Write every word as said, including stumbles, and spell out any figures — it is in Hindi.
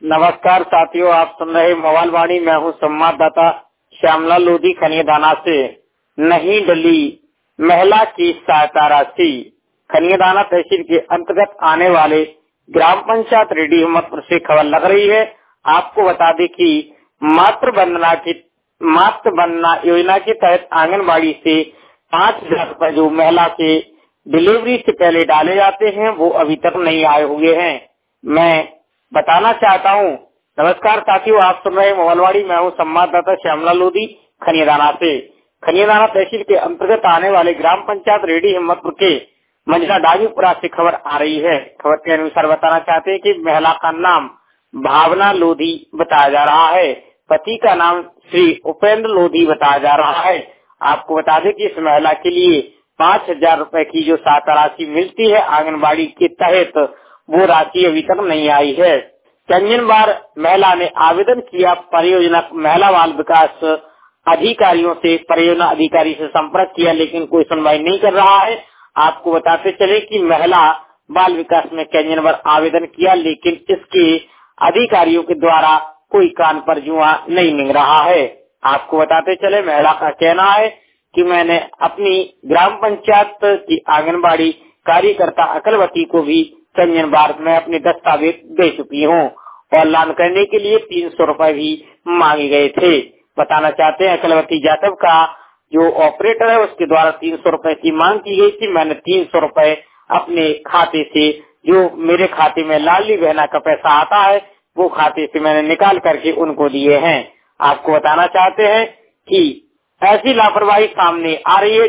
नमस्कार साथियों, आप सुन रहे मोबाइल वाणी। मैं हूँ संवाददाता श्यामला लोधी खनियादाना से। नहीं डली महिला की सहायता राशि। खनियादाना तहसील के अंतर्गत आने वाले ग्राम पंचायत रेडी हिम्मतपुर से खबर लग रही है। आपको बता दें कि मातृ वंदना की मातृ वंदना योजना के तहत आंगनबाड़ी से पाँच हजार रूपए जो महिला के डिलीवरी से पहले डाले जाते हैं वो अभी तक नहीं आए हुए हैं। मैं बताना चाहता हूँ। नमस्कार साथियों, आप सुन रहे मोबाइलवाड़ी। मैं हूँ संवाददाता श्यामला लोधी खनियादाना से। खनियादाना तहसील के अंतर्गत आने वाले ग्राम पंचायत रेडी हिम्मतपुर के मंजरा डाजीपुरा से खबर आ रही है। खबर के अनुसार बताना चाहते हैं कि महिला का नाम भावना लोधी बताया जा रहा है। पति का नाम श्री उपेंद्र लोधी बताया जा रहा है। आपको बता दें कि इस महिला के लिए पाँच हजार रूपए की जो सहायता राशि मिलती है आंगनबाड़ी के तहत, वो राशि अभी तक नहीं आई है। चंदन बार महिला ने आवेदन किया। परियोजना महिला बाल विकास अधिकारियों से परियोजना अधिकारी से संपर्क किया, लेकिन कोई सुनवाई नहीं कर रहा है। आपको बताते चले कि महिला बाल विकास में चंदन बार आवेदन किया, लेकिन इसके अधिकारियों के द्वारा कोई कान पर जुआ नहीं मिल रहा है। आपको बताते चले, महिला का कहना है कि मैंने अपनी ग्राम पंचायत की आंगनबाड़ी कार्यकर्ता अकलवती को भी चंदन बार में अपने दस्तावेज दे चुकी हूँ और ऐलान करने के लिए तीन सौ रूपये भी मांगे गए थे। बताना चाहते हैं अकलवती जाटव का जो ऑपरेटर है उसके द्वारा तीन सौ रूपये की मांग की गई थी। मैंने तीन सौ रूपये अपने खाते से, जो मेरे खाते में लाडली बहना का पैसा आता है, वो खाते से मैंने निकाल करके उनको दिए हैं। आपको बताना चाहते हैं कि ऐसी लापरवाही सामने आ रही है।